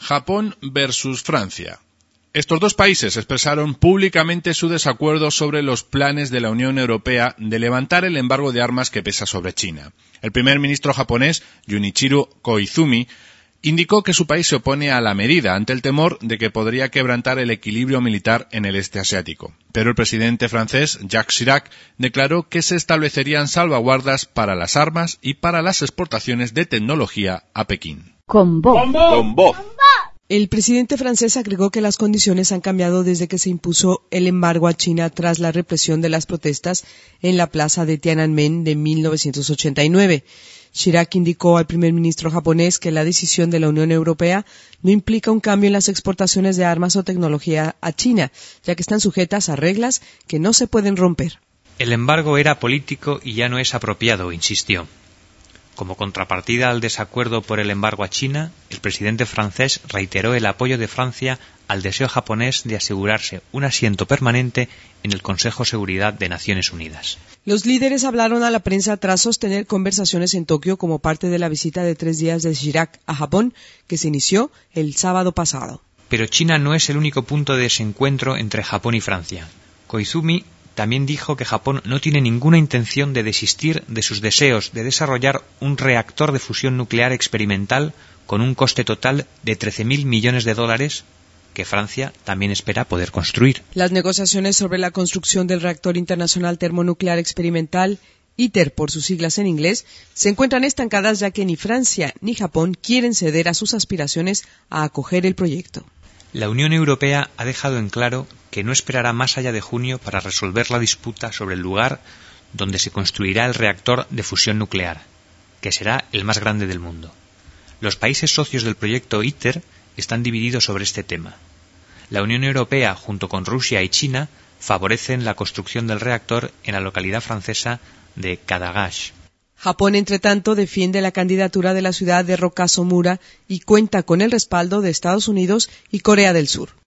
Japón versus Francia. Estos dos países expresaron públicamente su desacuerdo sobre los planes de la Unión Europea de levantar el embargo de armas que pesa sobre China. El primer ministro japonés, Junichiro Koizumi, indicó que su país se opone a la medida ante el temor de que podría quebrantar el equilibrio militar en el este asiático. Pero el presidente francés, Jacques Chirac, declaró que se establecerían salvaguardas para las armas y para las exportaciones de tecnología a Pekín. Con voz. El presidente francés agregó que las condiciones han cambiado desde que se impuso el embargo a China tras la represión de las protestas en la plaza de Tiananmen de 1989. Chirac indicó al primer ministro japonés que la decisión de la Unión Europea no implica un cambio en las exportaciones de armas o tecnología a China, ya que están sujetas a reglas que no se pueden romper. El embargo era político y ya no es apropiado, insistió. Como contrapartida al desacuerdo por el embargo a China, el presidente francés reiteró el apoyo de Francia al deseo japonés de asegurarse un asiento permanente en el Consejo de Seguridad de Naciones Unidas. Los líderes hablaron a la prensa tras sostener conversaciones en Tokio como parte de la visita de 3 días de Chirac a Japón, que se inició el sábado pasado. Pero China no es el único punto de desencuentro entre Japón y Francia. Koizumi también dijo que Japón no tiene ninguna intención de desistir de sus deseos de desarrollar un reactor de fusión nuclear experimental con un coste total de $13.000 millones que Francia también espera poder construir. Las negociaciones sobre la construcción del reactor internacional termonuclear experimental, ITER por sus siglas en inglés, se encuentran estancadas ya que ni Francia ni Japón quieren ceder a sus aspiraciones a acoger el proyecto. La Unión Europea ha dejado en claro que no esperará más allá de junio para resolver la disputa sobre el lugar donde se construirá el reactor de fusión nuclear, que será el más grande del mundo. Los países socios del proyecto ITER están divididos sobre este tema. La Unión Europea, junto con Rusia y China, favorecen la construcción del reactor en la localidad francesa de Cadarache. Japón, entre tanto, defiende la candidatura de la ciudad de Rokasomura y cuenta con el respaldo de Estados Unidos y Corea del Sur.